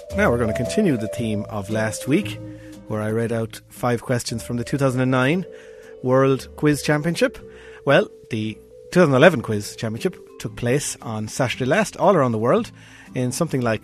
Now we're going to continue the theme of last week, where I read out 5 questions from the 2009 World Quiz Championship. Well, the 2011 Quiz Championship took place on Saturday last, all around the world, in something like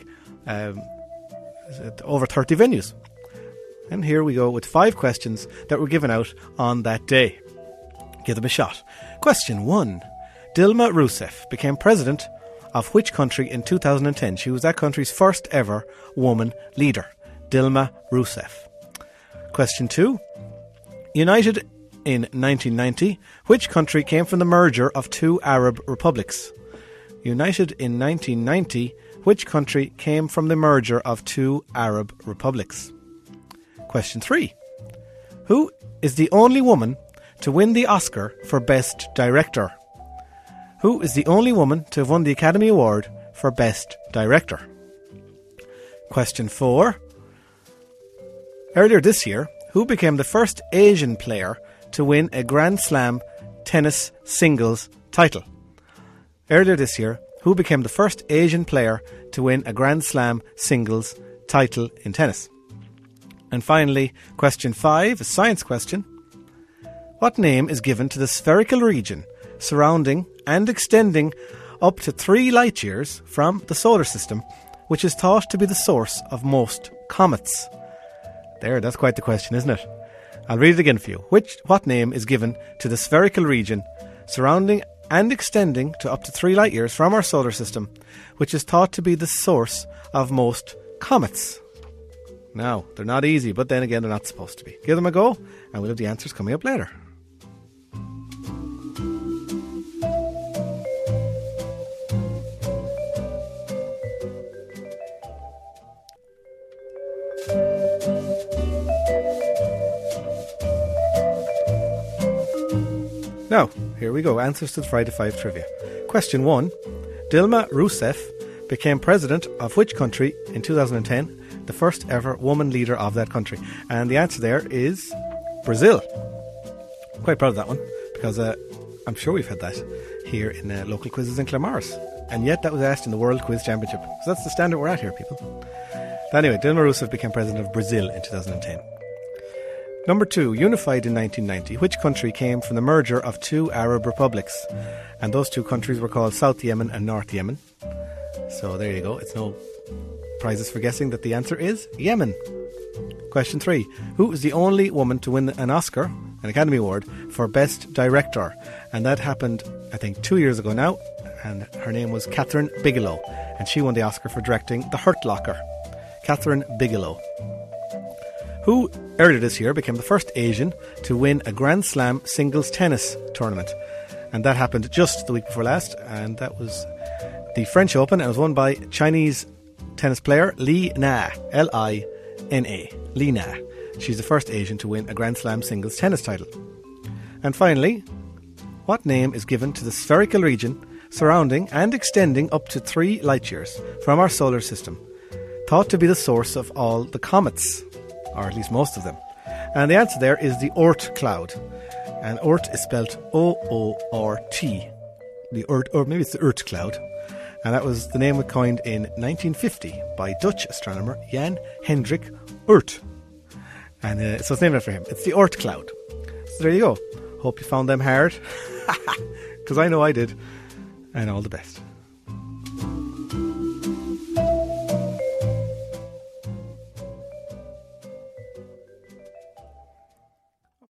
over 30 venues. And here we go with 5 questions that were given out on that day. Give them a shot. Question 1. Dilma Rousseff became president of which country in 2010? She was that country's first ever woman leader. Dilma Rousseff. Question 2. United in 1990, which country came from the merger of 2 Arab republics? United in 1990, which country came from the merger of 2 Arab republics? Question 3. Who is the only woman to win the Oscar for Best Director? Who is the only woman to have won the Academy Award for Best Director? Question 4. Earlier this year, who became the first Asian player to win a Grand Slam tennis singles title? Earlier this year, who became the first Asian player to win a Grand Slam singles title in tennis? And finally, question 5, a science question. What name is given to the spherical region surrounding and extending up to 3 light years from the solar system, which is thought to be the source of most comets? There, that's quite the question, isn't it? I'll read it again for you. What name is given to the spherical region surrounding and extending to up to 3 light years from our solar system, which is thought to be the source of most comets? Now, they're not easy, but then again, they're not supposed to be. Give them a go, and we'll have the answers coming up later. Now, here we go. Answers to the Friday 5 trivia. Question 1. Dilma Rousseff became president of which country in 2010? The first ever woman leader of that country. And the answer there is Brazil. I'm quite proud of that one, because I'm sure we've had that here in local quizzes in Claremorris. And yet that was asked in the World Quiz Championship. So that's the standard we're at here, people. But anyway, Dilma Rousseff became president of Brazil in 2010. Number 2, unified in 1990, which country came from the merger of 2 Arab republics? And those 2 countries were called South Yemen and North Yemen. So there you go. It's no prizes for guessing that the answer is Yemen. Question 3, who is the only woman to win an Oscar, an Academy Award, for Best Director? And that happened, I think, 2 years ago now. And her name was Kathryn Bigelow. And she won the Oscar for directing The Hurt Locker. Kathryn Bigelow. Who earlier this year became the first Asian to win a Grand Slam singles tennis tournament. And that happened just the week before last, and that was the French Open, and it was won by Chinese tennis player Li Na, Lina. Li Na. She's the first Asian to win a Grand Slam singles tennis title. And finally, what name is given to the spherical region surrounding and extending up to 3 light years from our solar system, thought to be the source of all the comets? Or at least most of them. And the answer there is the Oort cloud. And Oort is spelled O-O-R-T. The Oort, or maybe it's the Oort cloud. And that was the name coined in 1950 by Dutch astronomer Jan Hendrik Oort. And so it's named after him. It's the Oort cloud. So there you go. Hope you found them hard. Because I know I did. And all the best.